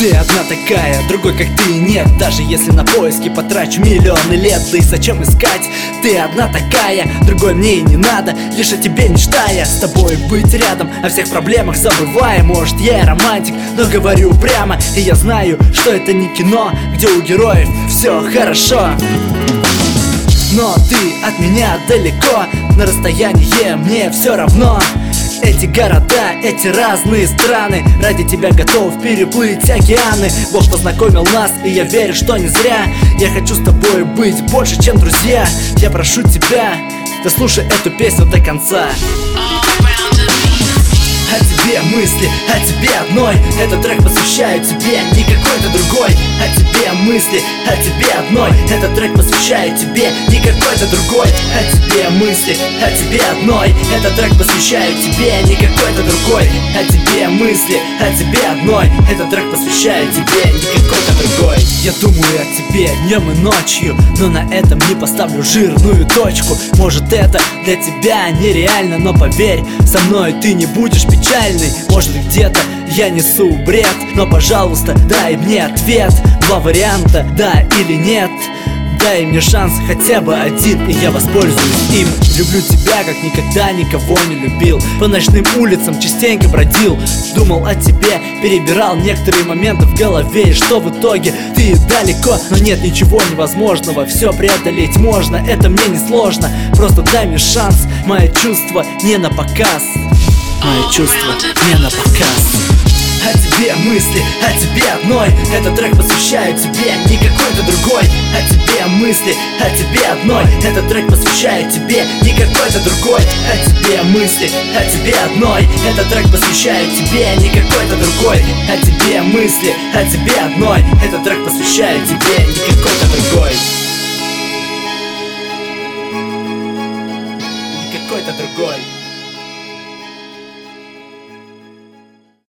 Ты одна такая, другой как ты нет. Даже если на поиски потрачу миллионы лет. Да и зачем искать? Ты одна такая, другой мне и не надо. Лишь о тебе мечтая, с тобой быть рядом, о всех проблемах забывая. Может, я и романтик, но говорю прямо. И я знаю, что это не кино, где у героев все хорошо. Но ты от меня далеко, на расстоянии мне все равно. Эти города, эти разные страны, ради тебя готов переплыть океаны. Бог познакомил нас, и я верю, что не зря. Я хочу с тобой быть больше, чем друзья. Я прошу тебя, дослушай эту песню до конца. О тебе мысли, о тебе одной. Этот трек посвящаю тебе, не какой-то другой. О тебе мысли, о тебе одной. Этот трек посвящаю тебе, не какой-то другой. О тебе мысли, о тебе одной. Этот трек посвящаю тебе, не какой-то другой. О тебе мысли, о тебе одной. Этот трек посвящаю тебе, не какой-то другой. Я думаю о тебе днем и ночью, но на этом не поставлю жирную точку. Может, это для тебя нереально, но поверь, со мной ты не будешь печальный. Может, где-то я несу бред, но, пожалуйста, дай мне ответ. Два варианта, да или нет. Дай мне шанс хотя бы один, и я воспользуюсь им. Люблю тебя, как никогда никого не любил. По ночным улицам частенько бродил, думал о тебе, перебирал некоторые моменты в голове. И что в итоге? Ты далеко, но нет ничего невозможного. Все преодолеть можно, это мне не сложно. Просто дай мне шанс, мои чувства не на показ. Мои чувства не на показ. О тебе мысли, о тебе одной. Этот трек посвящаю тебе, не какой-то другой. О тебе мысли, о тебе одной. Этот трек посвящаю тебе, не какой-то другой. О тебе мысли, о тебе одной. Этот трек посвящаю тебе, не какой-то другой. О тебе мысли, о тебе одной. Этот трек посвящаю тебе, не какой-то другой. Не какой-то другой.